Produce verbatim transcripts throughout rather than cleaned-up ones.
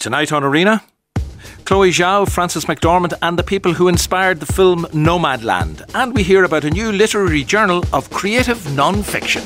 Tonight on Arena, Chloe Zhao, Frances McDormand and the people who inspired the film Nomadland. And we hear about a new literary journal of creative non-fiction.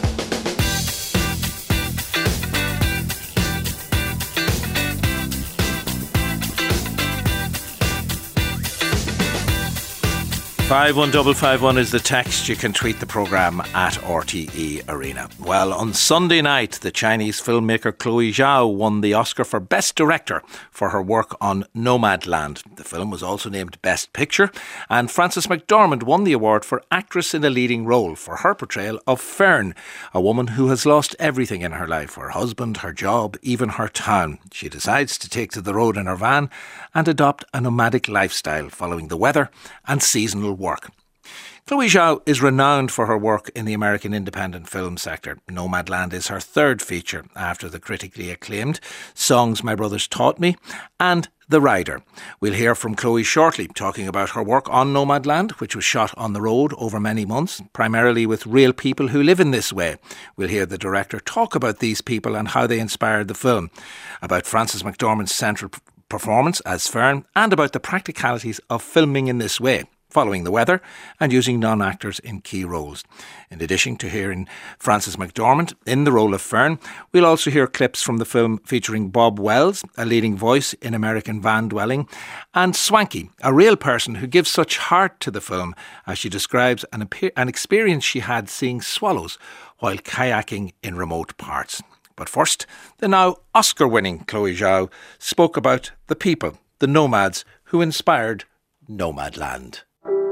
five one five five one is the text. You can tweet the programme at R T E Arena. Well, on Sunday night, the Chinese filmmaker Chloe Zhao won the Oscar for Best Director for her work on Nomadland. The film was also named Best Picture, and Frances McDormand won the award for Actress in a Leading Role for her portrayal of Fern, a woman who has lost everything in her life, her husband, her job, even her town. She decides to take to the road in her van and adopt a nomadic lifestyle following the weather and seasonal work. Chloe Zhao is renowned for her work in the American independent film sector. Nomadland is her third feature after the critically acclaimed Songs My Brothers Taught Me and The Rider. We'll hear from Chloe shortly, talking about her work on Nomadland, which was shot on the road over many months, primarily with real people who live in this way. We'll hear the director talk about these people and how they inspired the film, about Frances McDormand's central performance as Fern, and about the practicalities of filming in this way, following the weather and using non-actors in key roles. In addition to hearing Frances McDormand in the role of Fern, we'll also hear clips from the film featuring Bob Wells, a leading voice in American van dwelling, and Swanky, a real person who gives such heart to the film as she describes an, an experience she had seeing swallows while kayaking in remote parts. But first, the now Oscar-winning Chloe Zhao spoke about the people, the nomads who inspired Nomadland.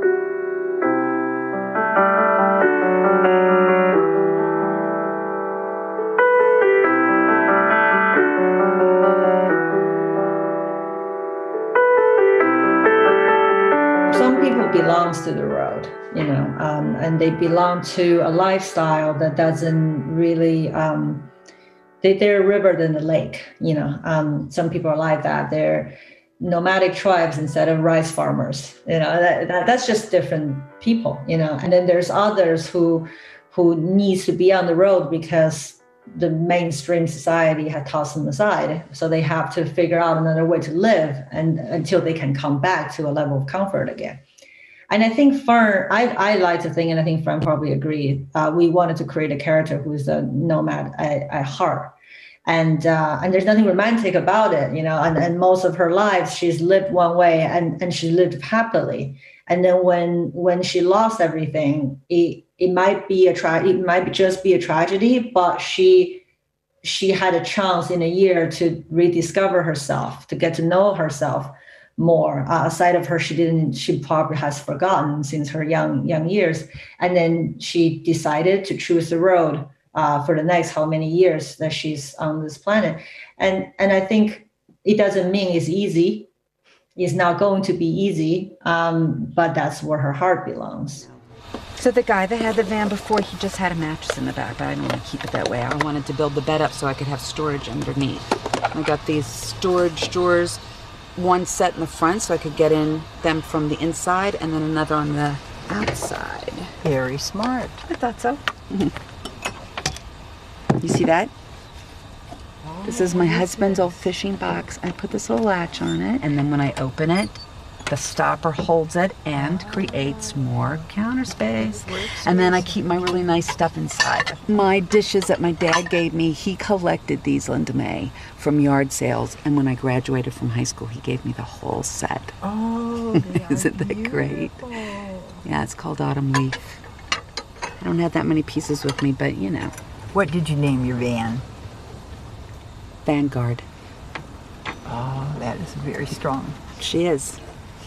Some people belongs to the road, you know, um, and they belong to a lifestyle that doesn't really... Um, They, they're a river than a lake, you know. Um, some people are like that. They're nomadic tribes instead of rice farmers. You know, that, that, that's just different people, you know. And then there's others who who needs to be on the road because the mainstream society had tossed them aside. So they have to figure out another way to live and until they can come back to a level of comfort again. And I think Fern, I, I like to think, and I think Fern probably agreed, uh, we wanted to create a character who's a nomad at, at heart. And uh, and there's nothing romantic about it, you know, and, and most of her life, she's lived one way and, and she lived happily. And then when when she lost everything, it it might be a tra- it might just be a tragedy, but she she had a chance in a year to rediscover herself, to get to know herself more. Uh, aside of her, she didn't. She probably has forgotten since her young young years. And then she decided to choose the road uh, for the next how many years that she's on this planet. And and I think it doesn't mean it's easy. It's not going to be easy. Um, but that's where her heart belongs. So the guy that had the van before, he just had a mattress in the back, but I didn't want to keep it that way. I wanted to build the bed up so I could have storage underneath. I got these storage drawers. One set in the front so I could get in them from the inside and then another on the outside. Very smart. I thought so. You see that? Oh, this is my husband's old fishing box. I put this little latch on it, and then when I open it, the stopper holds it and creates more counter space. And then I keep my really nice stuff inside. My dishes that my dad gave me, he collected these, Linda May, from yard sales. And when I graduated from high school, he gave me the whole set. Oh, isn't that great? Yeah, it's called Autumn Leaf. I don't have that many pieces with me, but you know. What did you name your van? Vanguard. Oh, that is very strong. She is.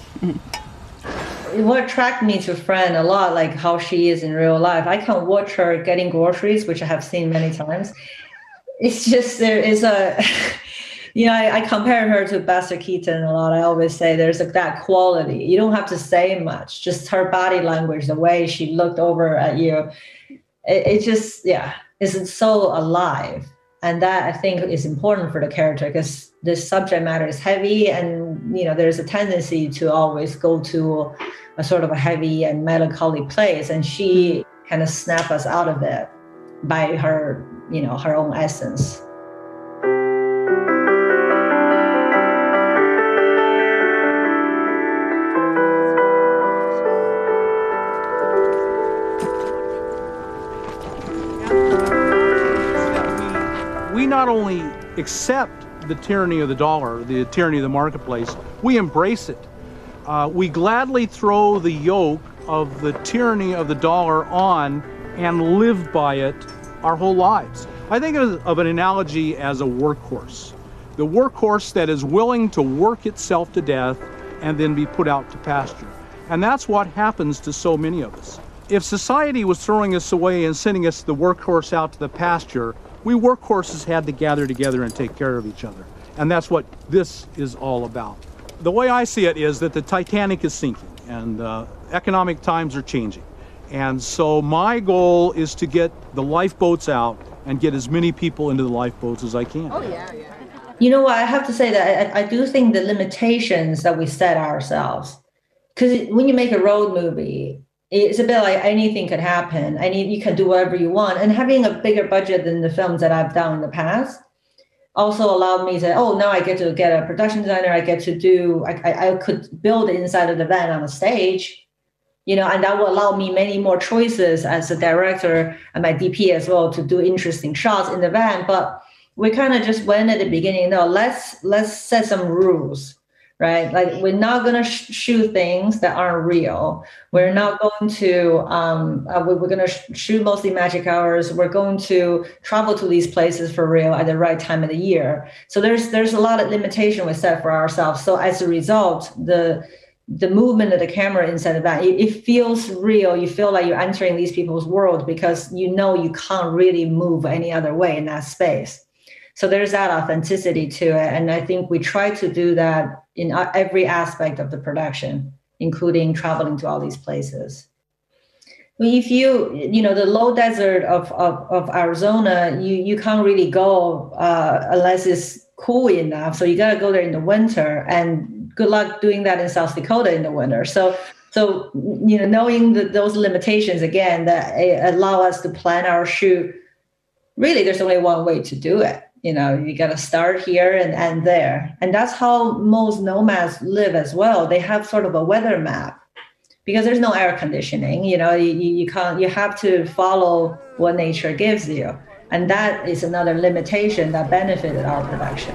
What attracted me to Fran a lot, like how she is in real life. I can watch her getting groceries, which I have seen many times. It's just, there is a, you know, I, I compare her to Buster Keaton a lot. I always say there's a, that quality. You don't have to say much, just her body language, the way she looked over at you. It, it just, yeah, it's so alive. And that, I think, is important for the character because this subject matter is heavy and, you know, there's a tendency to always go to a sort of a heavy and melancholy place. And she kind of snaps us out of it by her, you know, her own essence. not only accept the tyranny of the dollar, the tyranny of the marketplace, we embrace it. Uh, we gladly throw the yoke of the tyranny of the dollar on and live by it our whole lives. I think of, of an analogy as a workhorse. The workhorse that is willing to work itself to death and then be put out to pasture. And that's what happens to so many of us. If society was throwing us away and sending us the workhorse out to the pasture, we workhorses had to gather together and take care of each other. And that's what this is all about. The way I see it is that the Titanic is sinking and uh, economic times are changing. And so my goal is to get the lifeboats out and get as many people into the lifeboats as I can. Oh, yeah, yeah. You know what, I have to say that I, I do think the limitations that we set ourselves, because when you make a road movie, it's a bit like anything could happen. Any, you can do whatever you want. And having a bigger budget than the films that I've done in the past also allowed me to, oh, now I get to get a production designer. I get to do, I, I, I could build it inside of the van on a stage, you know, and that will allow me many more choices as a director and my D P as well to do interesting shots in the van. But we kind of just went at the beginning, no, let's, let's set some rules. Right? Like we're not going to sh- shoot things that aren't real. We're not going to, um, uh, we're, we're going to sh- shoot mostly magic hours. We're going to travel to these places for real at the right time of the year. So there's there's a lot of limitation we set for ourselves. So as a result, the the movement of the camera inside the van, it, it feels real. You feel like you're entering these people's world because you know you can't really move any other way in that space. So there's that authenticity to it. And I think we try to do that in every aspect of the production, including traveling to all these places. If you, you know, the low desert of, of, of Arizona, you, you can't really go uh, unless it's cool enough. So you got to go there in the winter, and good luck doing that in South Dakota in the winter. So, so you know, knowing that those limitations, again, that allow us to plan our shoot, really, there's only one way to do it. You know, you got to start here and end there. And that's how most nomads live as well. They have sort of a weather map because there's no air conditioning. You know, you, you can't, you have to follow what nature gives you. And that is another limitation that benefited our production.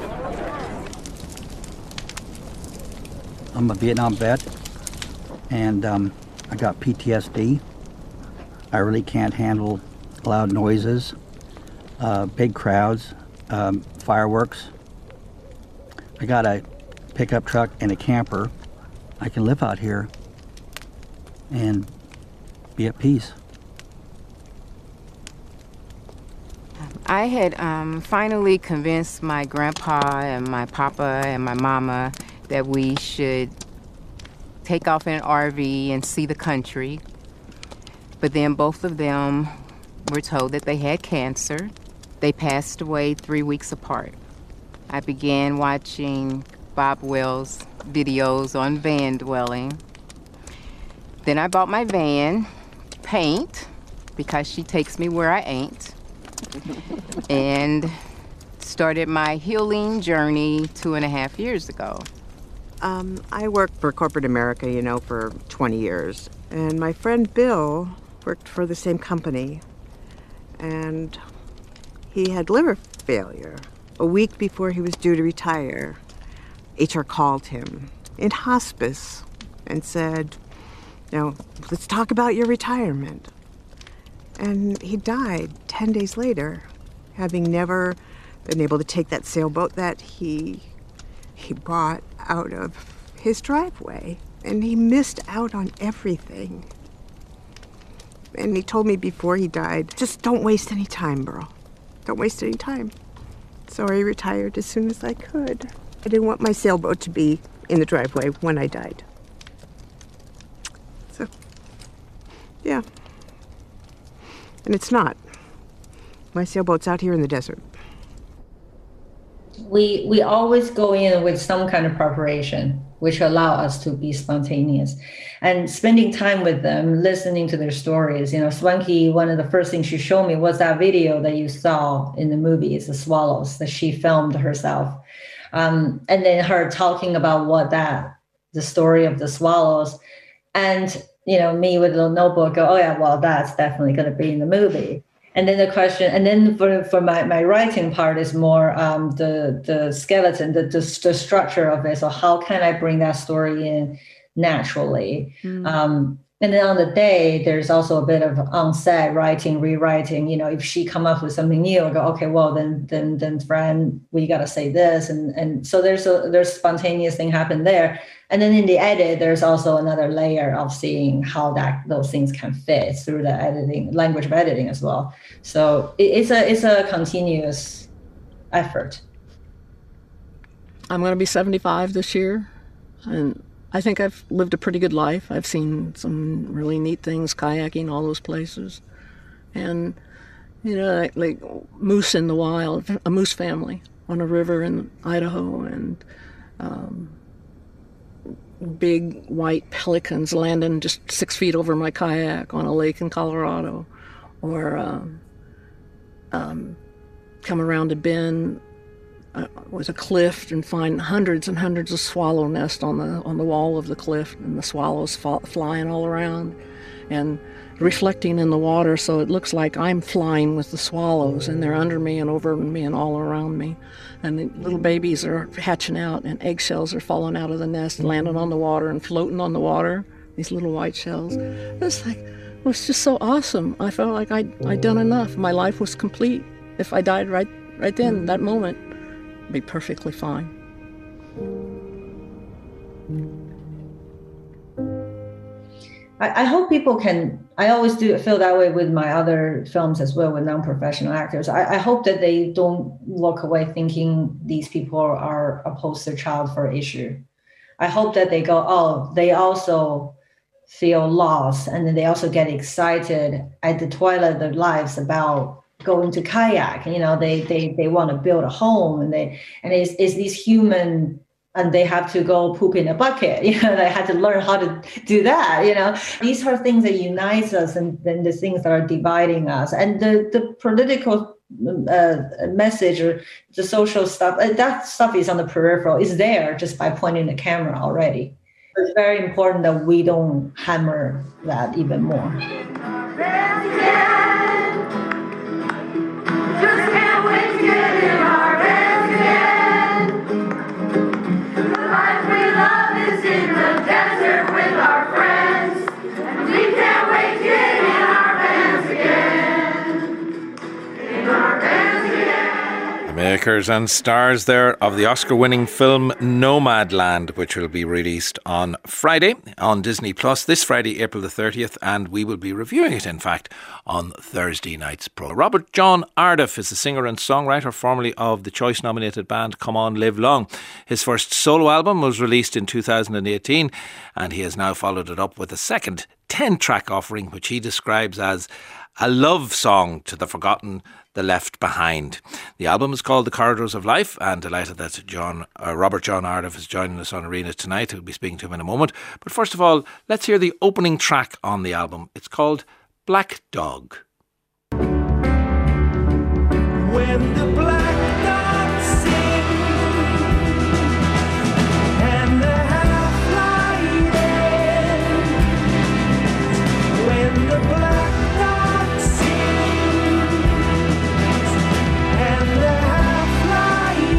I'm a Vietnam vet, and um, I got P T S D. I really can't handle loud noises. Uh, big crowds, um, fireworks. I got a pickup truck and a camper. I can live out here and be at peace. I had um, finally convinced my grandpa and my papa and my mama that we should take off in an R V and see the country. But then both of them were told that they had cancer. They passed away three weeks apart. I began watching Bob Wells videos on van dwelling. Then I bought my van, paint, because she takes me where I ain't, and started my healing journey two and a half years ago. Um, I worked for corporate America, you know, for twenty years. And my friend Bill worked for the same company. And he had liver failure. A week before he was due to retire, H R called him in hospice and said, you know, let's talk about your retirement. And he died ten days later, having never been able to take that sailboat that he he bought out of his driveway. And he missed out on everything. And he told me before he died, just don't waste any time, Burl. Don't waste any time. So I retired as soon as I could. I didn't want my sailboat to be in the driveway when I died. So, yeah. And it's not. My sailboat's out here in the desert. We we always go in with some kind of preparation, which allow us to be spontaneous. And spending time with them, listening to their stories. You know, Swanky, one of the first things she showed me was that video that you saw in the movie, it's the swallows, that she filmed herself. Um, and then her talking about what that, the story of the swallows. And, you know, me with a little notebook go, oh yeah, well, that's definitely going to be in the movie. And then the question, and then for for my, my writing part is more um, the the skeleton, the, the the structure of it. So how can I bring that story in naturally? Mm. Um, and then on the day, there's also a bit of on-set writing, rewriting. You know, if she come up with something new, I go, okay, well then then then Fran, we gotta say this, and and so there's a there's spontaneous thing happen there. And then in the edit, there's also another layer of seeing how that those things can fit through the editing, language of editing as well. So it, it's a it's a continuous effort. I'm going to be seventy-five this year, and I think I've lived a pretty good life. I've seen some really neat things, kayaking, all those places. And, you know, like, like moose in the wild, a moose family on a river in Idaho, and um, big white pelicans landing just six feet over my kayak on a lake in Colorado, or um, um, come around a bend uh, with a cliff and find hundreds and hundreds of swallow nests on the on the wall of the cliff, and the swallows fall, flying all around and reflecting in the water, so it looks like I'm flying with the swallows, and they're under me and over me and all around me. And the little babies are hatching out, and eggshells are falling out of the nest, landing on the water and floating on the water, these little white shells. It's like, it was just so awesome. I felt like I'd, I'd done enough. My life was complete. If I died right, right then, that moment, I'd be perfectly fine. I hope people can, I always do feel that way with my other films as well, with non-professional actors. I, I hope that they don't walk away thinking these people are a poster child for issue. I hope that they go, oh, they also feel lost, and then they also get excited at the twilight of their lives about going to kayak. You know, they they they want to build a home, and they and it's, it's these human, and they have to go poop in a bucket. You know, they had to learn how to do that. You know, these are things that unite us, and then the things that are dividing us. And the, the political uh, message or the social stuff, that stuff is on the peripheral. It's there just by pointing the camera already. It's very important that we don't hammer that even more. Just can't wait to get in our beds again. The life we love is in the desert with our friends, and we can't wait to get in our bands again. In our bands again. The makers and stars there of the Oscar-winning film Nomadland, which will be released on Friday on Disney Plus, this Friday, April the thirtieth, and we will be reviewing it, in fact, on Thursday night's program. Robert John Ardif is a singer and songwriter, formerly of the Choice-nominated band Come On Live Long. His first solo album was released in two thousand eighteen, and he has now followed it up with a second ten-track offering, which he describes as a love song to the forgotten, the left behind. The album is called The Corridors of Life, and delighted that John uh, Robert John Ardif is joining us on Arena tonight. We'll be speaking to him in a moment. But first of all, let's hear the opening track on the album. It's called Black Dog. When the black dogs sing and the half-light ends, when the black dogs sing and the half-light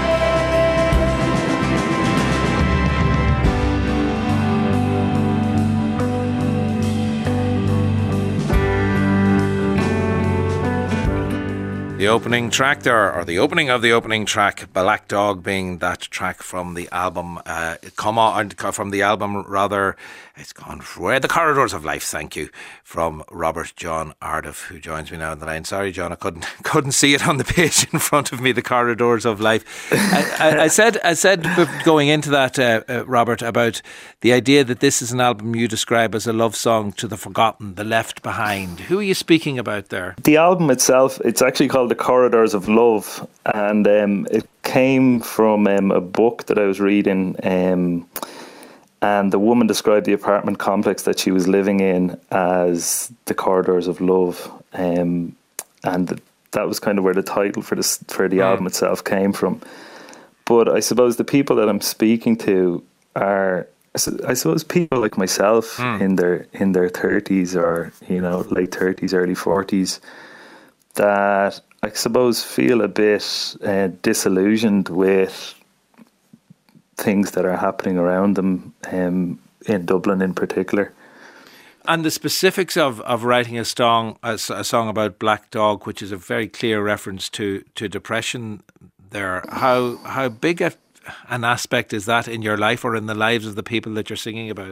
The opening track there, or the opening of the opening track, Black Dog, being that track from the album, uh, come on, from the album rather, it's gone, where The Corridors of Life, thank you, from Robert John Ardif, who joins me now on the line. Sorry, John, I couldn't couldn't see it on the page in front of me, The Corridors of Life. I, I, I said, I said going into that, uh, uh, Robert, about the idea that this is an album you describe as a love song to the forgotten, the left behind. Who are you speaking about there? The album itself, it's actually called The Corridors of Love, and um, it came from um, a book that I was reading, um, and the woman described the apartment complex that she was living in as the Corridors of Love, um, and th- that was kind of where the title for this for the mm. album itself came from. But I suppose the people that I'm speaking to are, I suppose, people like myself mm. in their in their thirties, or you know, late thirties, early forties, that I suppose feel a bit uh, disillusioned with things that are happening around them, um, in Dublin in particular. And the specifics of, of writing a song a, a song about Black Dog, which is a very clear reference to, to depression there, how how big a, an aspect is that in your life or in the lives of the people that you're singing about?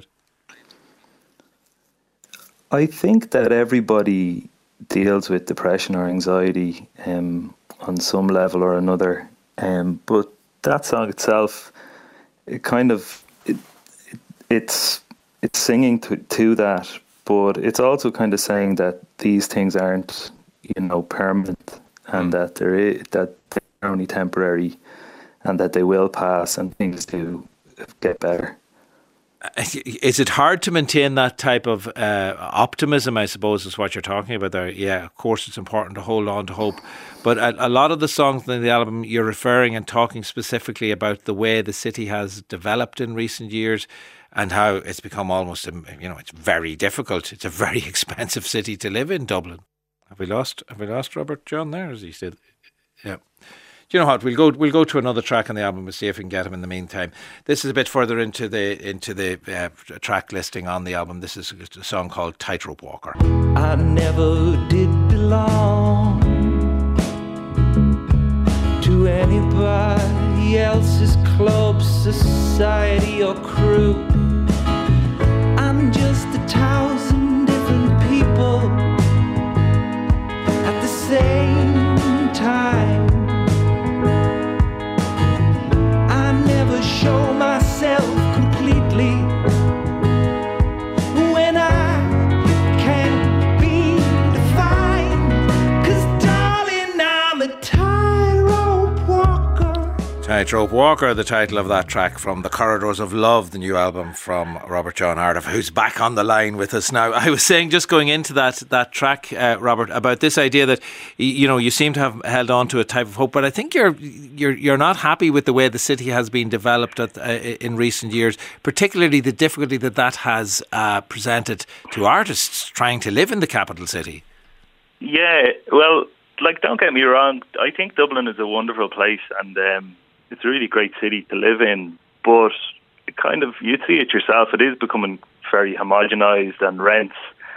I think that everybody deals with depression or anxiety um, on some level or another, um, but that song itself, it kind of it, it, it's it's singing to to that, but it's also kind of saying that these things aren't, you know, permanent, and that there is, that they're only temporary, and that they will pass, and things do get better. Is it hard to maintain that type of uh, optimism, I suppose, is what you're talking about there? Yeah, of course it's important to hold on to hope. But a, a lot of the songs in the album, you're referring and talking specifically about the way the city has developed in recent years and how it's become almost, you know, it's very difficult. It's a very expensive city to live in, Dublin. Have we lost, have we lost Robert John there? Is he still? Yeah. Do you know what? We'll go. We'll go to another track on the album and see if we can get him in the meantime. This is a bit further into the into the uh, track listing on the album. This is a song called Tightrope Walker. I never did belong to anybody else's club, society, or crew. I'm just a thousand different people at the same time. Show myself completely when I can't be defined, 'cause darling, I'm a tightrope walker. Tightrope Walker, the title of that track from The Corridors of Love, the new album from Robert John Ardiff, who's back on the line with us now. I was saying, just going into that that track, uh, Robert, about this idea that, you know, you seem to have held on to a type of hope, but I think you're you're you're not happy with the way the city has been developed at, uh, in recent years, particularly the difficulty that that has uh, presented to artists trying to live in the capital city. Yeah, well, like, don't get me wrong, I think Dublin is a wonderful place, and um, it's a really great city to live in, but it kind of, you see it yourself, it is becoming very homogenised, and rents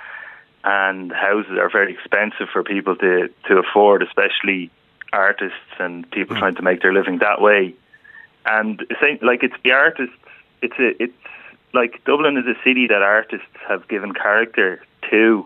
and houses are very expensive for people to, to afford, especially artists and people mm. trying to make their living that way. And it's like, it's the artists, it's a, it's like Dublin is a city that artists have given character to.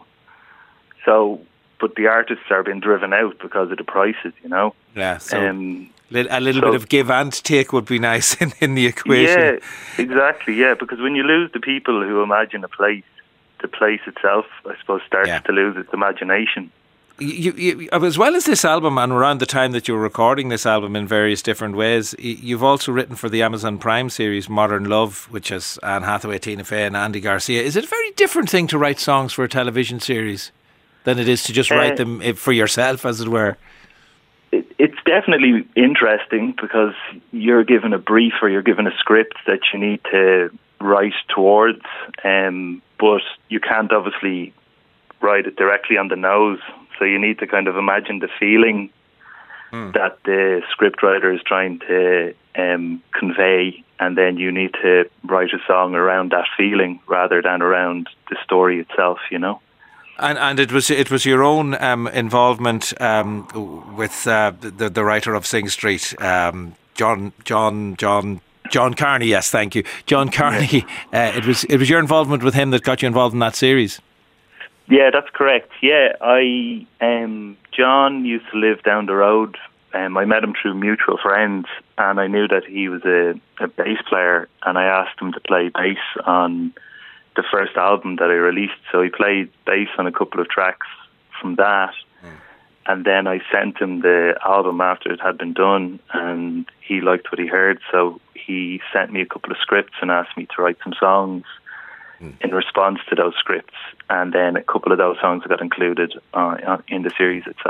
So, but the artists are being driven out because of the prices, you know. Yeah. So um, a little so, bit of give and take would be nice in, in the equation. Yeah, exactly. Yeah, because when you lose the people who imagine a place, the place itself, I suppose, starts yeah. to lose its imagination. You, you, as well as this album, and around the time that you were recording this album in various different ways, you've also written for the Amazon Prime series Modern Love, which has Anne Hathaway, Tina Fey and Andy Garcia. Is it a very different thing to write songs for a television series than it is to just write uh, them for yourself, as it were? It, it's definitely interesting because you're given a brief or you're given a script that you need to write towards, um, but you can't obviously write it directly on the nose. So you need to kind of imagine the feeling mm. that the scriptwriter is trying to um, convey, and then you need to write a song around that feeling rather than around the story itself, you know. And and it was it was your own um, involvement um, with uh, the the writer of Sing Street, um, John John John John Carney. Yes, thank you, John Carney. Uh, it was it was your involvement with him that got you involved in that series. Yeah, that's correct. Yeah, I um, John used to live down the road. Um, I met him through mutual friends, and I knew that he was a, a bass player, and I asked him to play bass on the first album that I released. So he played bass on a couple of tracks from that, mm. and then I sent him the album after it had been done, and he liked what he heard, so he sent me a couple of scripts and asked me to write some songs mm. in response to those scripts, and then a couple of those songs got included uh, in the series itself.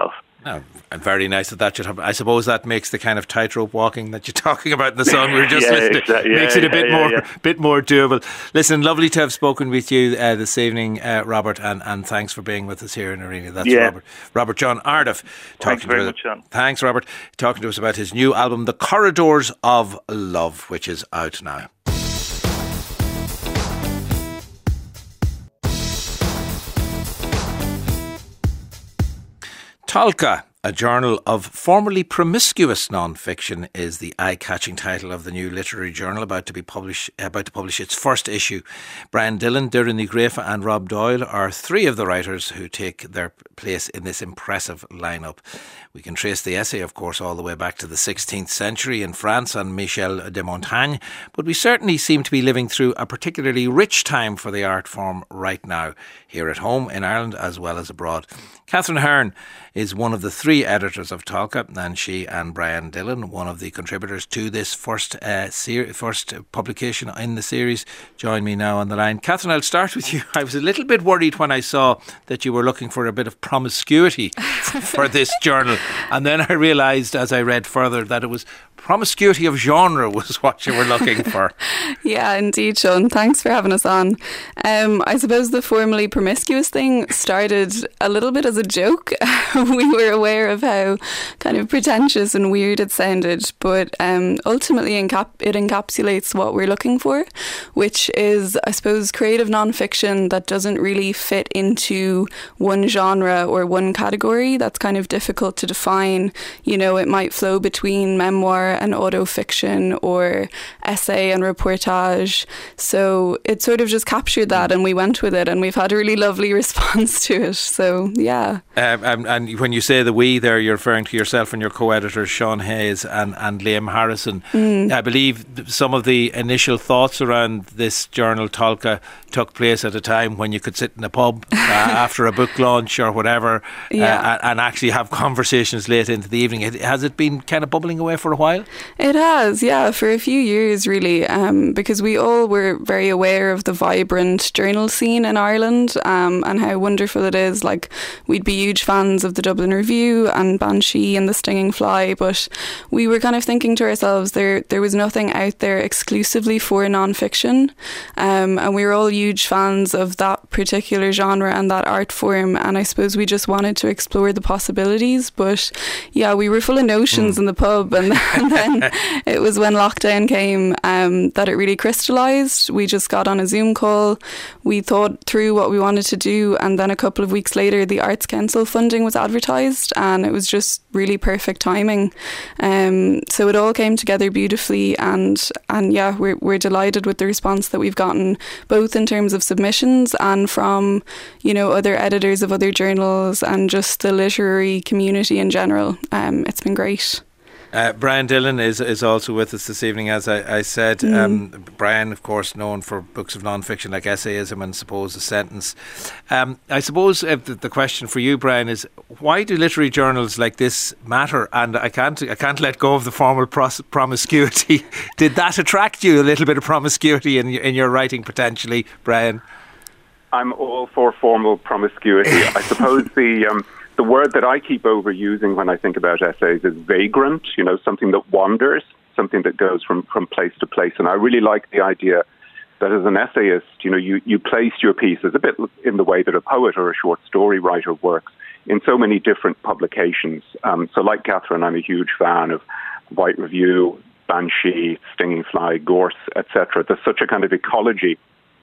Oh, and very nice that that should happen. I suppose that makes the kind of tightrope walking that you're talking about in the song we were just yeah, listening, exactly. yeah, makes it a bit yeah, more yeah. bit more doable. Listen, lovely to have spoken with you uh, this evening, uh, Robert, and, and thanks for being with us here in Arena. That's yeah. Robert Robert John Ardiff. Thanks very to much, Sean. Thanks, Robert. Talking to us about his new album, The Corridors of Love, which is out now. Tolka, a journal of formerly promiscuous non-fiction, is the eye-catching title of the new literary journal about to be publish, about to publish its first issue. Brian Dillon, Doireann Ní Ghréife and Rob Doyle are three of the writers who take their place in this impressive lineup. We can trace the essay, of course, all the way back to the sixteenth century in France and Michel de Montaigne, but we certainly seem to be living through a particularly rich time for the art form right now, here at home in Ireland as well as abroad. Catherine Hearn is one of the three editors of Tolka, and she and Brian Dillon, one of the contributors to this first uh, ser- first publication in the series, join me now on the line. Catherine, I'll start with you. I was a little bit worried when I saw that you were looking for a bit of promiscuity for this journal, and then I realised as I read further that it was promiscuity of genre was what you were looking for. Yeah, indeed, Sean. Thanks for having us on. Um, I suppose the formerly promiscuous thing started a little bit as a joke. We were aware of how kind of pretentious and weird it sounded, but um, ultimately encap- it encapsulates what we're looking for, which is, I suppose, creative non-fiction that doesn't really fit into one genre or one category. That's kind of difficult to define. You know, it might flow between memoir and auto-fiction or essay and reportage. So it sort of just captured that and we went with it, and we've had a really lovely response to it. So, yeah. Um, and, and when you say the we there, you're referring to yourself and your co-editors, Sean Hayes and, and Liam Harrison. Mm. I believe some of the initial thoughts around this journal, Tolka, took place at a time when you could sit in a pub uh, after a book launch or whatever, yeah. uh, and, and actually have conversations late into the evening. Has it been kind of bubbling away for a while? It has, yeah, for a few years really, um, because we all were very aware of the vibrant journal scene in Ireland um, and how wonderful it is. Like, we'd be huge fans of the Dublin Review and Banshee and The Stinging Fly, but we were kind of thinking to ourselves there there was nothing out there exclusively for non-fiction, um, and we were all huge fans of that particular genre and that art form, and I suppose we just wanted to explore the possibilities. But yeah, we were full of notions mm. in the pub, and, and then it was when lockdown came um, that it really crystallised. We just got on a Zoom call, we thought through what we wanted to do, and then a couple of weeks later the Arts Council funding was advertised, and it was just really perfect timing. Um, so it all came together beautifully, and and yeah, we're we're delighted with the response that we've gotten, both in terms of submissions and from, you know, other editors of other journals and just the literary community in general. Um, it's been great. Uh, Brian Dillon is is also with us this evening, as I, I said. Mm. Um, Brian, of course, known for books of non-fiction like Essayism and Suppose a Sentence. Um, I suppose uh, the, the question for you, Brian, is why do literary journals like this matter? And I can't I can't let go of the formal pros- promiscuity. Did that attract you, a little bit of promiscuity in your, in your writing potentially, Brian? I'm all for formal promiscuity. I suppose the... Um, The word that I keep overusing when I think about essays is vagrant, you know, something that wanders, something that goes from, from place to place. And I really like the idea that as an essayist, you know, you, you place your pieces a bit in the way that a poet or a short story writer works in so many different publications. Um, so like Catherine, I'm a huge fan of White Review, Banshee, Stinging Fly, Gorse, et cetera. There's such a kind of ecology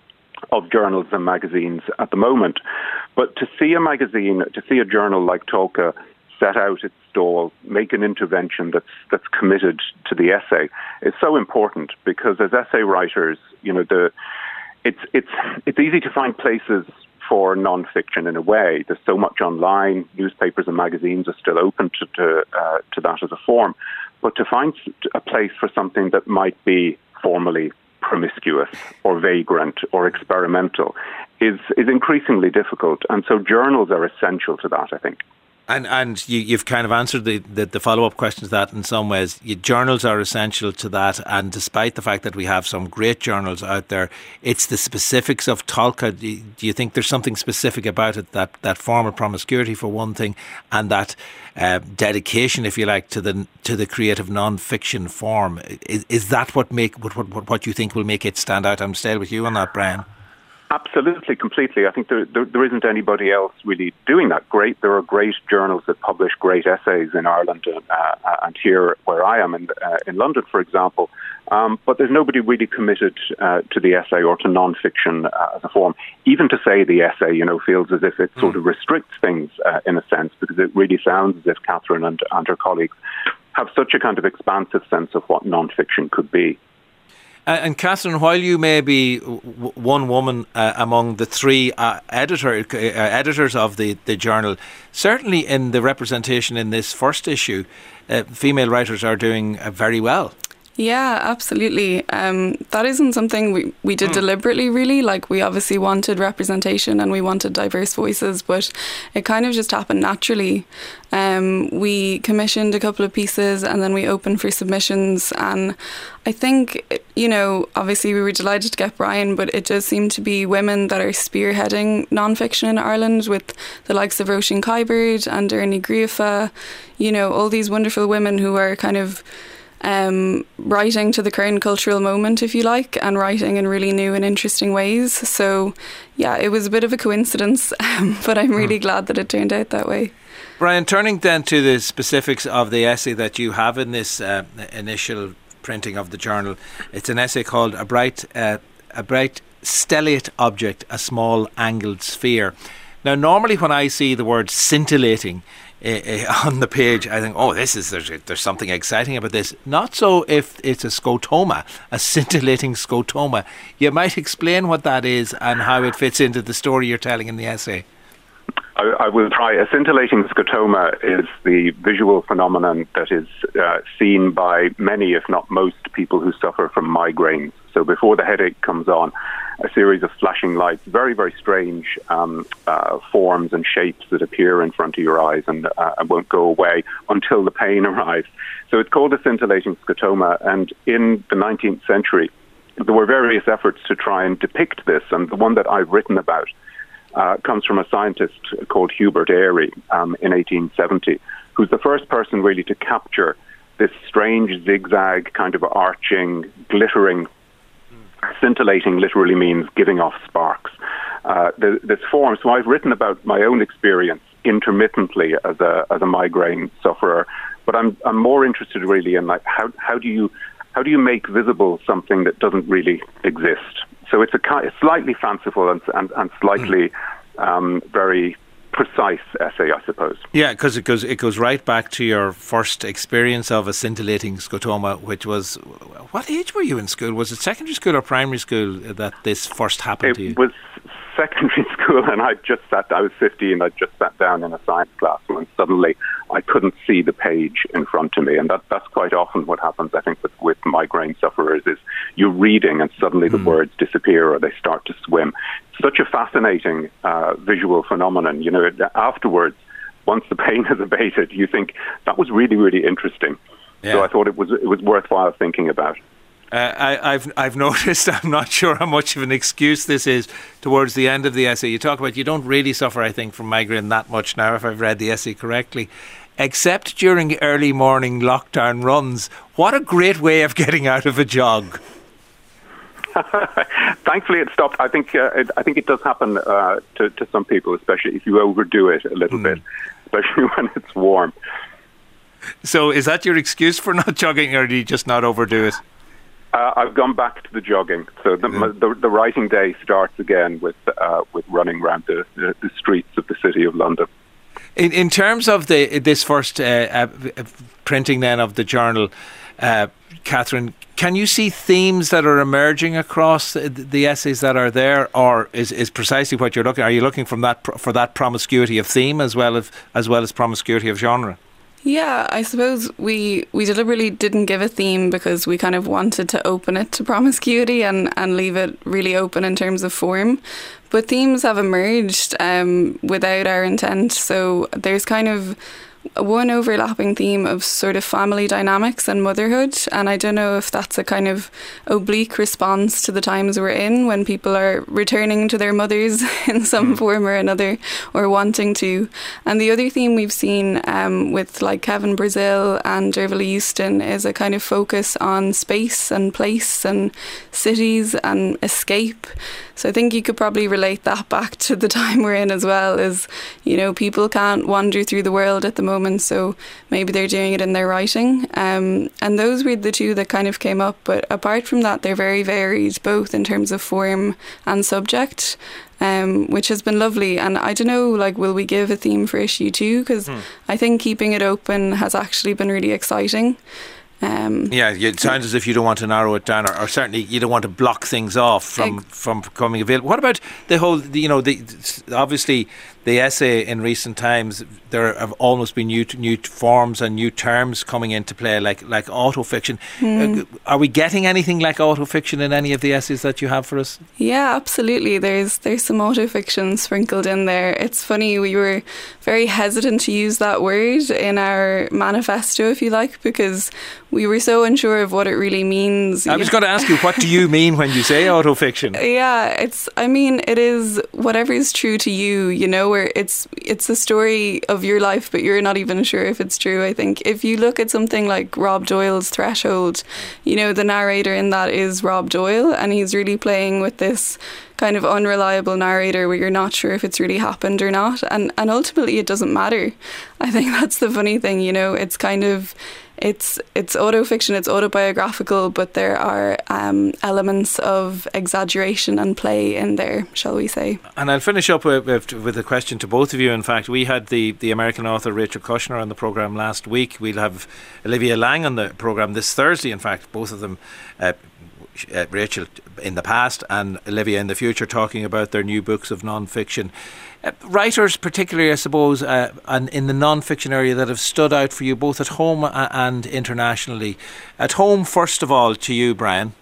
of journals and magazines at the moment. But to see a magazine, to see a journal like Tolka set out its stall, make an intervention that's that's committed to the essay is so important, because as essay writers, you know, the it's it's it's easy to find places for non-fiction in a way. There's so much online. Newspapers and magazines are still open to to, uh, to that as a form. But to find a place for something that might be formally promiscuous or vagrant or experimental is is increasingly difficult, and so journals are essential to that, I think. And and you, you've kind of answered the, the, the follow-up question to that in some ways. You, journals are essential to that, and despite the fact that we have some great journals out there, it's the specifics of Tolka. Do you, do you think there's something specific about it, that, that form of promiscuity for one thing, and that uh, dedication, if you like, to the to the creative non-fiction form? Is, is that what make what, what what you think will make it stand out? I'm staying with you on that, Brian. Absolutely, completely. I think there, there, there isn't anybody else really doing that. Great, there are great journals that publish great essays in Ireland uh, and here where I am in, uh, in London, for example. Um, but there's nobody really committed uh, to the essay or to non-fiction uh, as a form. Even to say the essay, you know, feels as if it sort of restricts things uh, in a sense, because it really sounds as if Catherine and, and her colleagues have such a kind of expansive sense of what non-fiction could be. Uh, and Catherine, while you may be w- one woman uh, among the three uh, editor, uh, editors of the, the journal, certainly in the representation in this first issue, uh, female writers are doing uh, very well. Yeah, absolutely. Um, that isn't something we, we did mm. deliberately, really. Like, we obviously wanted representation and we wanted diverse voices, but it kind of just happened naturally. Um, we commissioned a couple of pieces and then we opened for submissions. And I think, you know, obviously we were delighted to get Brian, but it does seem to be women that are spearheading non-fiction in Ireland, with the likes of Roisin Kyberd and Ernie Griefa, you know, all these wonderful women who are kind of Um, writing to the current cultural moment, if you like, and writing in really new and interesting ways. So, yeah, it was a bit of a coincidence, um, but I'm really mm. glad that it turned out that way. Brian, turning then to the specifics of the essay that you have in this uh, initial printing of the journal, it's an essay called A Bright, uh, a bright stellate object, a small angled sphere. Now, normally when I see the word scintillating Uh, uh, on the page, I think, oh, this is there's, there's something exciting about this. Not so if it's a scotoma, a scintillating scotoma. You might explain what that is and how it fits into the story you're telling in the essay. I, I will try. A scintillating scotoma is the visual phenomenon that is uh, seen by many, if not most, people who suffer from migraines. So before the headache comes on, a series of flashing lights, very, very strange um, uh, forms and shapes that appear in front of your eyes and, uh, and won't go away until the pain arrives. So it's called a scintillating scotoma. And in the nineteenth century, there were various efforts to try and depict this. And the one that I've written about uh, comes from a scientist called Hubert Airy um, in eighteen seventy, who's the first person really to capture this strange zigzag kind of arching, glittering. Scintillating literally means giving off sparks. Uh, the, this form. So I've written about my own experience intermittently as a as a migraine sufferer, but I'm I'm more interested really in like how how do you how do you make visible something that doesn't really exist? So it's a it's slightly fanciful and and, and slightly um, very precise essay, I suppose. Yeah, because it goes it goes right back to your first experience of a scintillating scotoma, which was, what age were you in school? Was it secondary school or primary school that this first happened it to you? It was secondary school, and I just sat. I was fifteen. I just sat down in a science class, and suddenly I couldn't see the page in front of me. And that that's quite often what happens, I think, with, with migraine sufferers is you're reading and suddenly the mm. words disappear or they start to swim. Such a fascinating uh, visual phenomenon. You know, afterwards, once the pain has abated, you think that was really, really interesting. Yeah. So I thought it was it was worthwhile thinking about. Uh, I, I've I've noticed, I'm not sure how much of an excuse this is towards the end of the essay. You talk about you don't really suffer, I think, from migraine that much now, if I've read the essay correctly, except during early morning lockdown runs. What a great way of getting out of a jog. Thankfully, it stopped. I think uh, it, I think it does happen uh, to, to some people, especially if you overdo it a little mm. bit, especially when it's warm. So is that your excuse for not jogging, or do you just not overdo it? Uh, I've gone back to the jogging, so the yeah. the, the writing day starts again with uh, with running around the, the, the streets of the city of London. In in terms of the this first uh, uh, printing then of the journal, uh, Catherine, can you see themes that are emerging across the, the essays that are there, or is is precisely what you're looking? Are you looking from that for that promiscuity of theme as well as as well as promiscuity of genre? Yeah, I suppose we we deliberately didn't give a theme because we kind of wanted to open it to promiscuity and, and leave it really open in terms of form. But themes have emerged um, without our intent. So there's kind of one overlapping theme of sort of family dynamics and motherhood, and I don't know if that's a kind of oblique response to the times we're in when people are returning to their mothers in some form or another, or wanting to. And the other theme we've seen um, with like Kevin Brazil and Dervla Houston is a kind of focus on space and place and cities and escape. So I think you could probably relate that back to the time we're in as well, is, you know, people can't wander through the world at the moment, so maybe they're doing it in their writing. Um, and those were the two that kind of came up. But apart from that, they're very varied, both in terms of form and subject, um, which has been lovely. And I don't know, like, will we give a theme for issue two? Because hmm. I think keeping it open has actually been really exciting. Um, yeah, it sounds as if you don't want to narrow it down, or, or certainly you don't want to block things off from, ex- from becoming available. What about the whole, you know, the obviously the essay in recent times, there have almost been new new forms and new terms coming into play, like like autofiction. Mm. Uh, are we getting anything like autofiction in any of the essays that you have for us? Yeah, absolutely. There's there's some autofiction sprinkled in there. It's funny, we were very hesitant to use that word in our manifesto, if you like, because we were so unsure of what it really means. I was going to ask you, what do you mean when you say autofiction? Yeah, it's, I mean, it is whatever is true to you, you know, where it's it's a story of your life, but you're not even sure if it's true. I think if you look at something like Rob Doyle's Threshold, you know, the narrator in that is Rob Doyle, and he's really playing with this kind of unreliable narrator where you're not sure if it's really happened or not. And, and ultimately it doesn't matter. I think that's the funny thing, you know, it's kind of, It's it's autofiction, it's autobiographical, but there are um, elements of exaggeration and play in there, shall we say. And I'll finish up with, with, with a question to both of you. In fact, we had the, the American author Rachel Kushner on the programme last week. We'll have Olivia Laing on the programme this Thursday. In fact, both of them, uh, uh, Rachel in the past and Olivia in the future, talking about their new books of non-fiction. Uh, writers particularly, I suppose, uh, and in the non-fiction area that have stood out for you both at home uh, and internationally. At home, first of all, to you, Brian.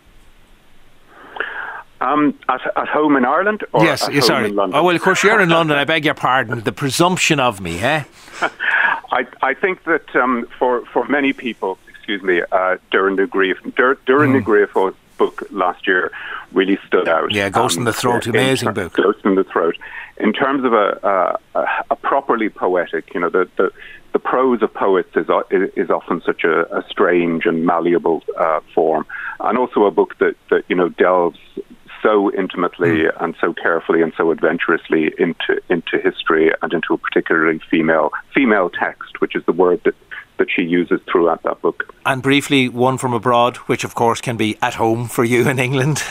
Um, at, at home in Ireland or yes, at home sorry. in London? Oh, well, of course, you're in London. I beg your pardon. The presumption of me, eh? I, I think that um, for, for many people, excuse me, uh, Doireann Ní Ghríofa, Doireann Ní Ghríofa's book last year really stood out. Yeah, Ghost um, in the Throat, amazing ter- book. Ghost in the Throat. In terms of a, a, a properly poetic, you know, the, the, the prose of poets is is often such a, a strange and malleable uh, form, and also a book that, that you know delves so intimately mm. and so carefully and so adventurously into into history and into a particularly female female text, which is the word that, that she uses throughout that book. And briefly, one from abroad, which of course can be at home for you in England.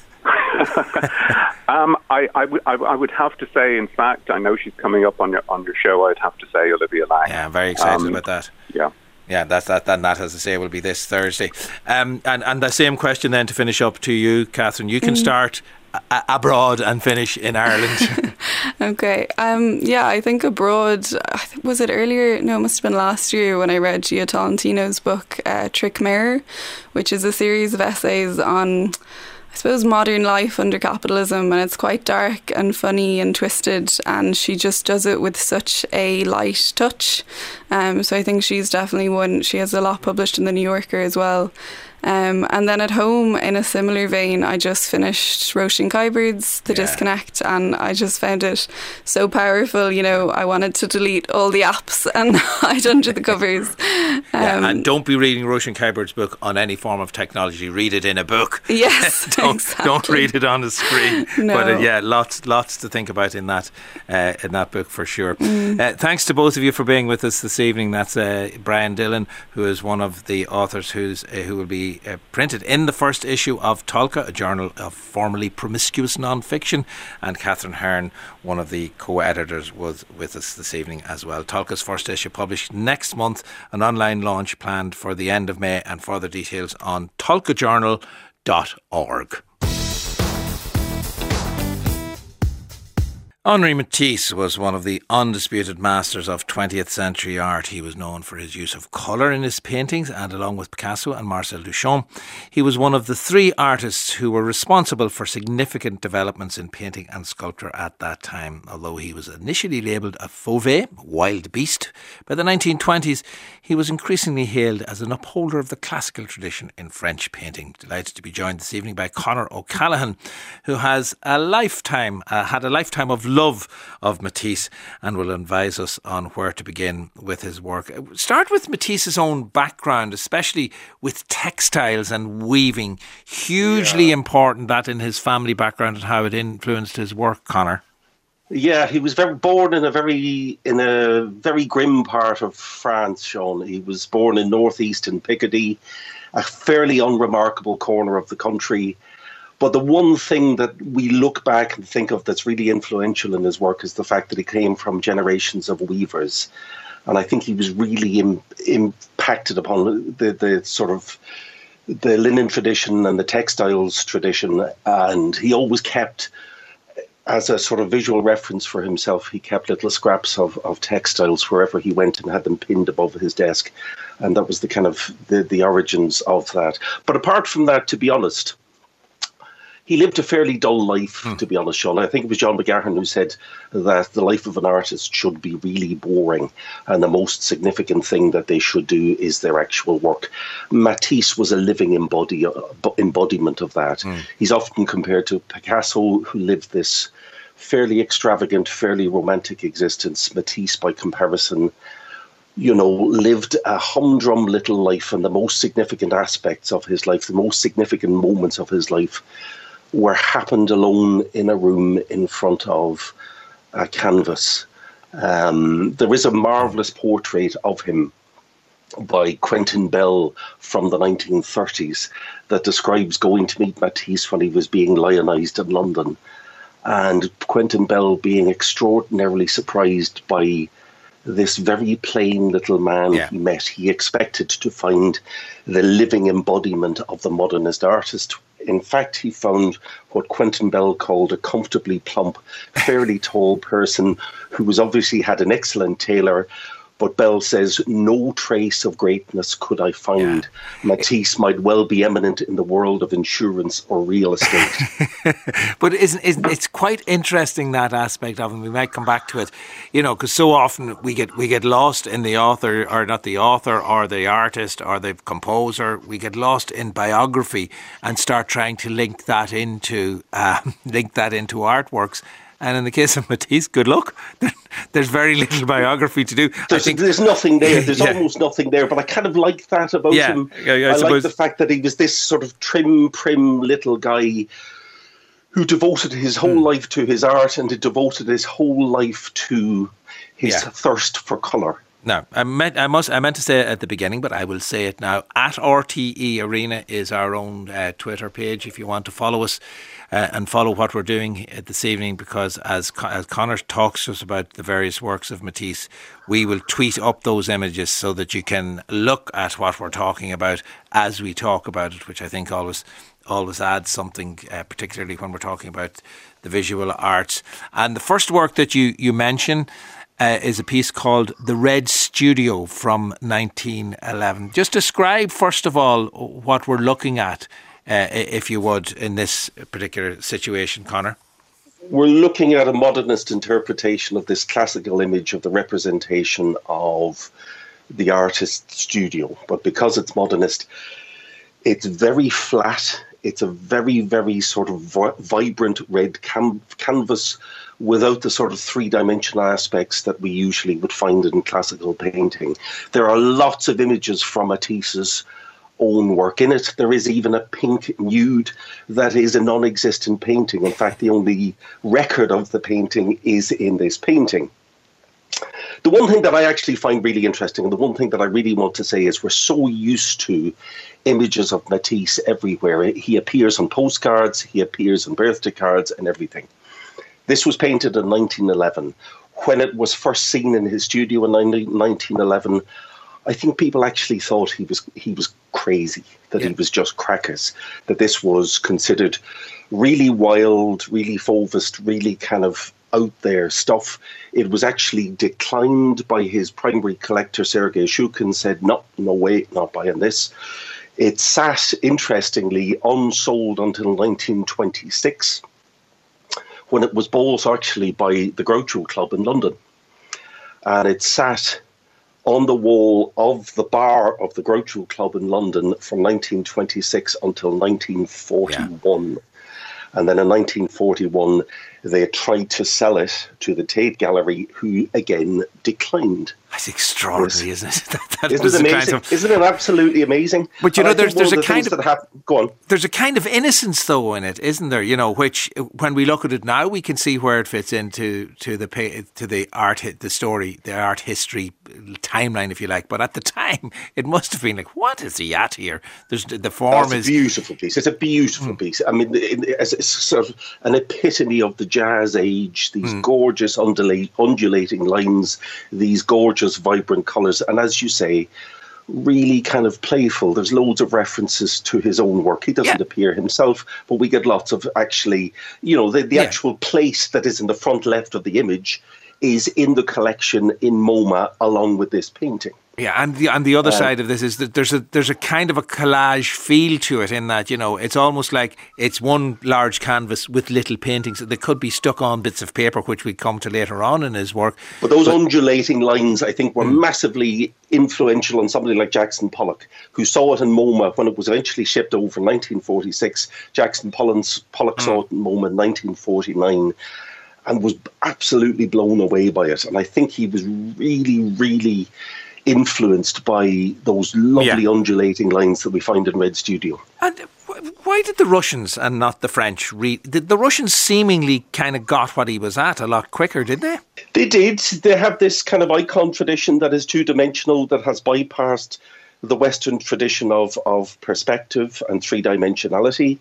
um, I, I, w- I, w- I would have to say, in fact, I know she's coming up on your on your show. I'd have to say Olivia Laing. Yeah, I'm very excited um, about that. Yeah. Yeah, that's that. And that, as I say, will be this Thursday. Um, and and the same question then to finish up to you, Catherine. You can mm. start a- abroad and finish in Ireland. Okay. Um, yeah, I think abroad. Was it earlier? No, it must have been last year when I read Gia Tolentino's book, uh, Trick Mirror, which is a series of essays on, I suppose, modern life under capitalism, and it's quite dark and funny and twisted, and she just does it with such a light touch. Um, so I think she's definitely one. She has a lot published in the New Yorker as well. Um, and then at home, in a similar vein, I just finished Roisin Kybur's The yeah. Disconnect, and I just found it so powerful. You know, I wanted to delete all the apps and hide under the covers. Um, yeah, and don't be reading Roisin Kybur's book on any form of technology. Read it in a book. Yes, don't, exactly. Don't read it on a screen. No. But uh, yeah, lots, lots to think about in that, uh, in that book for sure. Mm. Uh, thanks to both of you for being with us this evening. That's uh, Brian Dillon, who is one of the authors who's uh, who will be Uh, printed in the first issue of Tolka, a journal of formerly promiscuous non-fiction, and Catherine Hearn, one of the co-editors, was with us this evening as well. Tolka's first issue published next month, an online launch planned for the end of May, and further details on tolka journal dot org. Henri Matisse was one of the undisputed masters of twentieth century art. He was known for his use of colour in his paintings, and along with Picasso and Marcel Duchamp, he was one of the three artists who were responsible for significant developments in painting and sculpture at that time. Although he was initially labelled a fauve, wild beast, by the nineteen twenties, he was increasingly hailed as an upholder of the classical tradition in French painting. Delighted to be joined this evening by Conor O'Callaghan, who has a lifetime, uh, had a lifetime of love of Matisse, and will advise us on where to begin with his work. Start with Matisse's own background, especially with textiles and weaving. Hugely yeah. important that in his family background and how it influenced his work, Conor. Yeah, he was very born in a very in a very grim part of France, Sean. He was born in northeastern Picardy, a fairly unremarkable corner of the country. But the one thing that we look back and think of that's really influential in his work is the fact that he came from generations of weavers. And I think he was really im- impacted upon the, the sort of the linen tradition and the textiles tradition. And he always kept, as a sort of visual reference for himself, he kept little scraps of, of textiles wherever he went and had them pinned above his desk. And that was the kind of the, the origins of that. But apart from that, to be honest, he lived a fairly dull life, mm. to be honest, Sean. I think it was John McGahern who said that the life of an artist should be really boring, and the most significant thing that they should do is their actual work. Matisse was a living embody, embodiment of that. Mm. He's often compared to Picasso, who lived this fairly extravagant, fairly romantic existence. Matisse, by comparison, you know, lived a humdrum little life, and the most significant aspects of his life, the most significant moments of his life, were happened alone in a room in front of a canvas. Um, there is a marvellous portrait of him by Quentin Bell from the nineteen thirties that describes going to meet Matisse when he was being lionised in London, and Quentin Bell being extraordinarily surprised by this very plain little man yeah. he met. He expected to find the living embodiment of the modernist artist. In fact, he found what Quentin Bell called a comfortably plump, fairly tall person who was obviously had an excellent tailor. But Bell says, no trace of greatness could I find. Yeah. Matisse might well be eminent in the world of insurance or real estate. But isn't, isn't it's quite interesting, that aspect of him. We might come back to it, you know, because so often we get we get lost in the author, or not the author, or the artist, or the composer. We get lost in biography and start trying to link that into uh, link that into artworks. And in the case of Matisse, good luck. There's very little biography to do. There's, I think, there's nothing there. There's yeah. almost nothing there. But I kind of like that about yeah. him. Yeah, yeah, I, I suppose. like the fact that he was this sort of trim, prim little guy who devoted his whole mm. life to his art, and he devoted his whole life to his yeah. thirst for colour. Now, I meant, I must, I meant to say it at the beginning, but I will say it now. At R T E Arena is our own uh, Twitter page if you want to follow us uh, and follow what we're doing this evening, because as, as Conor talks to us about the various works of Matisse, we will tweet up those images so that you can look at what we're talking about as we talk about it, which I think always always adds something, uh, particularly when we're talking about the visual arts. And the first work that you, you mention Uh, is a piece called The Red Studio from nineteen eleven. Just describe, first of all, what we're looking at, uh, if you would, in this particular situation, Conor. We're looking at a modernist interpretation of this classical image of the representation of the artist's studio. But because it's modernist, it's very flat. It's a very, very sort of vi- vibrant red cam- canvas without the sort of three-dimensional aspects that we usually would find in classical painting. There are lots of images from Matisse's own work in it. There is even a pink nude that is a non-existent painting. In fact, the only record of the painting is in this painting. The one thing that I actually find really interesting, and the one thing that I really want to say, is we're so used to images of Matisse everywhere. He appears on postcards, he appears on birthday cards and everything. This was painted in nineteen eleven. When it was first seen in his studio in nineteen eleven, I think people actually thought he was he was crazy, that yeah. he was just crackers, that this was considered really wild, really fauvist, really kind of out there stuff. It was actually declined by his primary collector, Sergei Shukin, said, no, no way, not buying this. It sat, interestingly, unsold until nineteen twenty-six, when it was bought actually by the Groucho Club in London. And it sat on the wall of the bar of the Groucho Club in London from nineteen twenty-six until nineteen forty-one. Yeah. And then in nineteen forty-one, they tried to sell it to the Tate Gallery, who again declined. That's extraordinary, isn't it? That, that Isn't it amazing? Kind of... Isn't it absolutely amazing? But you and know, there's there's a the kind of that happen... go on. There's a kind of innocence though in it, isn't there? You know, which when we look at it now, we can see where it fits into to the to the art, the story, the art history timeline, if you like. But at the time, it must have been like, what is he at here? There's the form That's is a beautiful piece. It's a beautiful mm. piece. I mean, it's sort of an epitome of the jazz age. These mm. gorgeous undulate, undulating lines, these gorgeous vibrant colours. And as you say, really kind of playful. There's loads of references to his own work. He doesn't yeah. appear himself, but we get lots of actually, you know, the, the yeah. actual place that is in the front left of the image is in the collection in MoMA along with this painting. Yeah, and the and the other um, side of this is that there's a there's a kind of a collage feel to it in that, you know, it's almost like it's one large canvas with little paintings that could be stuck on bits of paper, which we come to later on in his work. But those but, undulating lines, I think, were mm. massively influential on somebody like Jackson Pollock, who saw it in MoMA when it was eventually shipped over in nineteen forty-six. Jackson Pollock, Pollock mm. saw it in MoMA in nineteen forty-nine. And was absolutely blown away by it. And I think he was really, really influenced by those lovely yeah. undulating lines that we find in Red Studio. And why did the Russians and not the French read? Did the Russians seemingly kind of got what he was at a lot quicker, did they? They did. They have this kind of icon tradition that is two-dimensional, that has bypassed the Western tradition of, of perspective and three-dimensionality.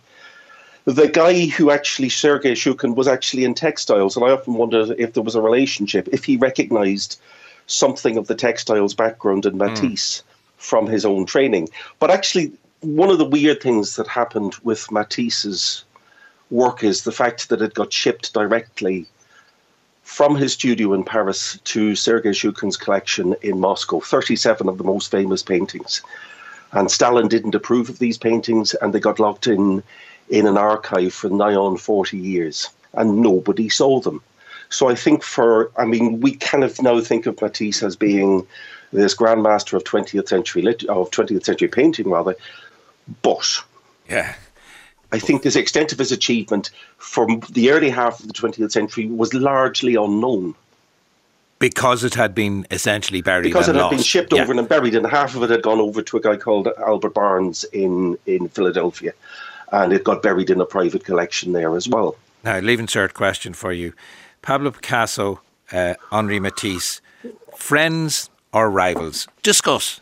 The guy who actually, Sergei Shukin, was actually in textiles, and I often wondered if there was a relationship, if he recognised something of the textiles background in Matisse mm. from his own training. But actually, one of the weird things that happened with Matisse's work is the fact that it got shipped directly from his studio in Paris to Sergei Shukin's collection in Moscow, thirty-seven of the most famous paintings. And Stalin didn't approve of these paintings, and they got locked in in an archive for nigh on forty years, and nobody saw them. So I think for, I mean, we kind of now think of Matisse as being this grandmaster of twentieth century lit, of twentieth century painting, rather, but yeah, I think the extent of his achievement from the early half of the twentieth century was largely unknown. Because it had been essentially buried Because and it had lost. been shipped yeah. over and buried, and half of it had gone over to a guy called Albert Barnes in, in Philadelphia. And it got buried in a private collection there as well. Now, leaving cert question for you. Pablo Picasso, uh, Henri Matisse, friends or rivals? Discuss.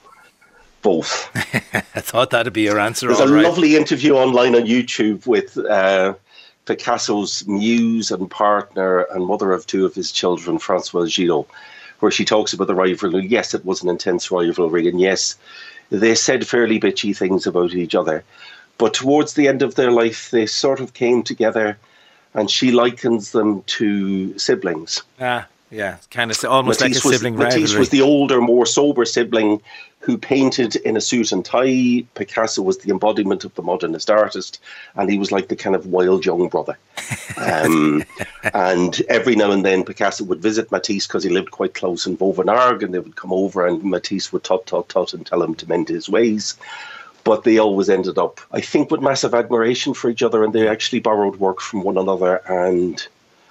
Both. I thought that'd be your answer. There's all a right. lovely interview online on YouTube with uh, Picasso's muse and partner and mother of two of his children, Françoise Giraud, where she talks about the rivalry. Yes, it was an intense rivalry, and yes, they said fairly bitchy things about each other. But towards the end of their life, they sort of came together, and she likens them to siblings. Ah, yeah, kind of almost Matisse like a was, sibling Matisse rivalry. was the older, more sober sibling who painted in a suit and tie. Picasso was the embodiment of the modernist artist, and he was like the kind of wild young brother. Um, and every now and then, Picasso would visit Matisse because he lived quite close in Vauvenargues, and they would come over, and Matisse would tut, tut, tut, and tell him to mend his ways. But they always ended up, I think, with massive admiration for each other, and they actually borrowed work from one another. And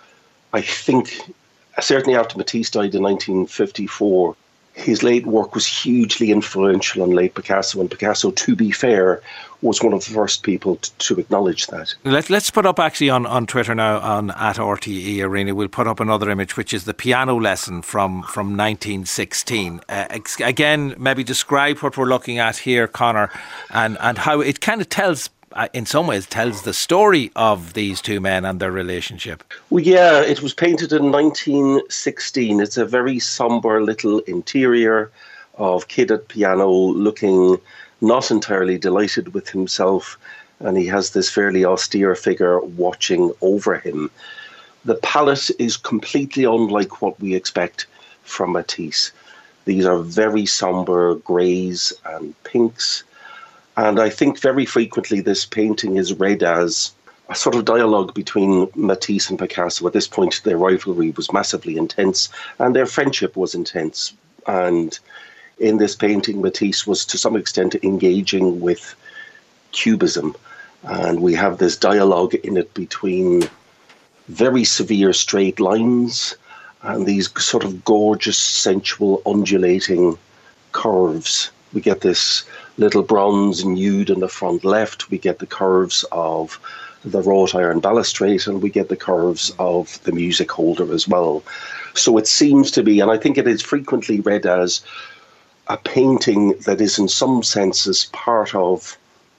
I think, certainly after Matisse died in nineteen fifty-four, his late work was hugely influential on late Picasso. And Picasso, to be fair, was one of the first people to, to acknowledge that. Let, let's put up actually on, on Twitter now, on at R T E Arena, we'll put up another image, which is the piano lesson from, from nineteen sixteen. Uh, ex- again, maybe describe what we're looking at here, Conor, and, and how it kind of tells, uh, in some ways, tells the story of these two men and their relationship. Well, yeah, it was painted in nineteen sixteen. It's a very sombre little interior of kid at piano looking not entirely delighted with himself, and he has this fairly austere figure watching over him. The palette is completely unlike what we expect from Matisse. These are very somber greys and pinks. And I think very frequently this painting is read as a sort of dialogue between Matisse and Picasso. At this point, their rivalry was massively intense and their friendship was intense. And in this painting, Matisse was to some extent engaging with Cubism. And we have this dialogue in it between very severe straight lines and these sort of gorgeous, sensual, undulating curves. We get this little bronze nude in the front left. We get the curves of the wrought iron balustrade, and we get the curves of the music holder as well. So it seems to be, and I think it is frequently read as a painting that is in some senses part of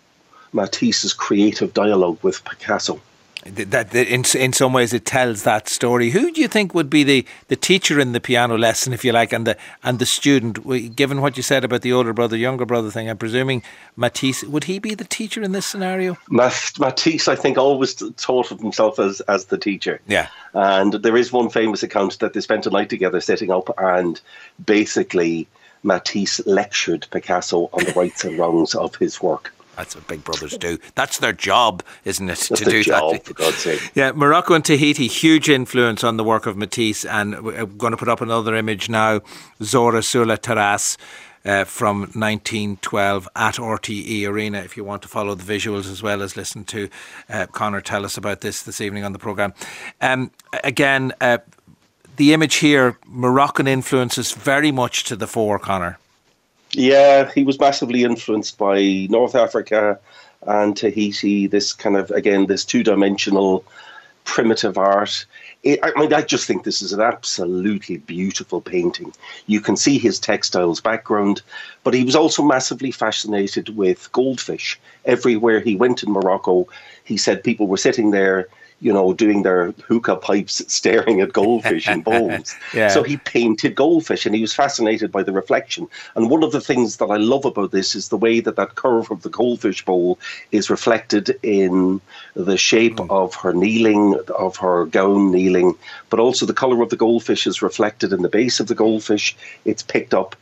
Matisse's creative dialogue with Picasso. That, that in in some ways it tells that story. Who do you think would be the, the teacher in the piano lesson, if you like, and the and the student? Given what you said about the older brother, younger brother thing, I'm presuming Matisse, would he be the teacher in this scenario? Matisse, I think, always thought of himself as, as the teacher. Yeah. And there is one famous account that they spent a night together setting up, and basically Matisse lectured Picasso on the rights and wrongs of his work. That's what big brothers do. That's their job, isn't it? That's to their do job, that. for God's sake. Yeah, Morocco and Tahiti, huge influence on the work of Matisse. And we're going to put up another image now. Zora sur la terrasse uh, from nineteen twelve at R T E Arena, if you want to follow the visuals as well as listen to uh, Conor tell us about this this evening on the programme. Um, again, uh, the image here, Moroccan influences very much to the fore, Conor. Yeah, he was massively influenced by North Africa and Tahiti, this kind of, again, this two-dimensional primitive art. It, I mean, I just think this is an absolutely beautiful painting. You can see his textiles background, but he was also massively fascinated with goldfish. Everywhere he went in Morocco, he said people were sitting there, you know, doing their hookah pipes, staring at goldfish in bowls. Yeah. So he painted goldfish, and he was fascinated by the reflection. And one of the things that I love about this is the way that that curve of the goldfish bowl is reflected in the shape mm. of her kneeling, of her gown kneeling, but also the colour of the goldfish is reflected in the base of the goldfish. It's picked up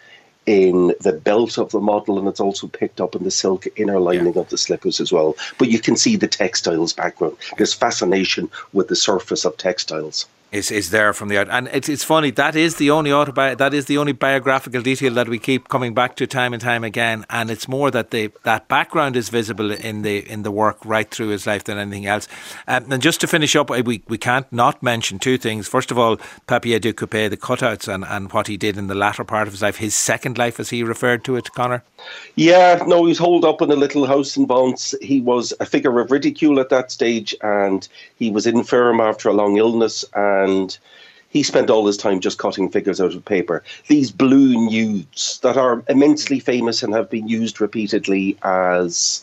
in the belt of the model, and it's also picked up in the silk inner lining yeah. of the slippers as well. But you can see the textiles background. There's fascination with the surface of textiles. Is is there from the out, and it's it's funny, that is the only autobi- that is the only biographical detail that we keep coming back to time and time again, and it's more that the that background is visible in the in the work right through his life than anything else. Um, and just to finish up, we we can't not mention two things. First of all, Papier du Coupé, the cutouts, and, and what he did in the latter part of his life, his second life, as he referred to it, Conor. Yeah, no, he was holed up in a little house in Vence. He was a figure of ridicule at that stage, and he was infirm after a long illness, and he spent all his time just cutting figures out of paper. These blue nudes that are immensely famous and have been used repeatedly as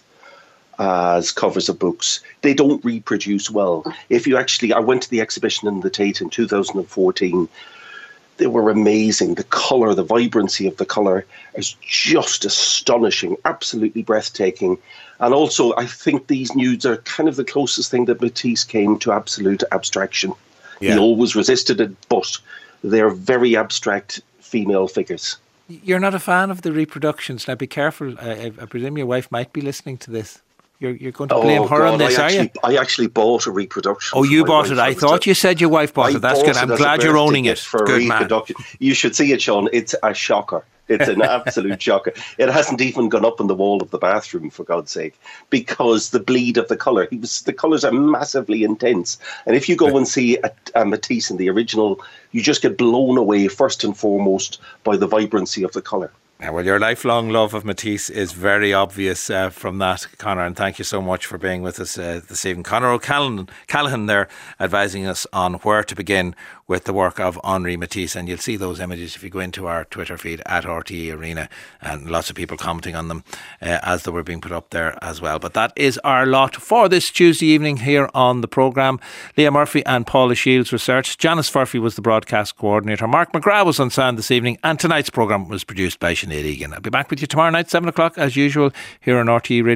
as covers of books, they don't reproduce well. If you actually, I went to the exhibition in the Tate in two thousand fourteen. They were amazing. The colour, the vibrancy of the colour is just astonishing, absolutely breathtaking. And also, I think these nudes are kind of the closest thing that Matisse came to absolute abstraction. Yeah. He always resisted it, but they're very abstract female figures. You're not a fan of the reproductions. Now, be careful. I, I presume your wife might be listening to this. You're you're going to blame oh, her God, on this, I actually, are you? I actually bought a reproduction. Oh, you bought wife. it. I thought you said your wife bought I it. That's good. I'm glad you're owning it. For good reproduction. man. You should see it, Sean. It's a shocker. It's an absolute shocker. It hasn't even gone up on the wall of the bathroom, for God's sake, because the bleed of the colour. He was the colours are massively intense. And if you go and see a, a Matisse in the original, you just get blown away first and foremost by the vibrancy of the colour. Yeah, well, your lifelong love of Matisse is very obvious uh, from that, Conor, and thank you so much for being with us uh, this evening. Conor O'Callaghan Callaghan there advising us on where to begin with the work of Henri Matisse, and you'll see those images if you go into our Twitter feed at R T E Arena, and lots of people commenting on them uh, as they were being put up there as well. But that is our lot for this Tuesday evening here on the programme. Leah Murphy and Paula Shields researched. Janice Furphy was the broadcast coordinator. Mark McGrath was on sound this evening, and tonight's programme was produced by Sinead Egan. I'll be back with you tomorrow night, seven o'clock as usual, here on R T E Radio.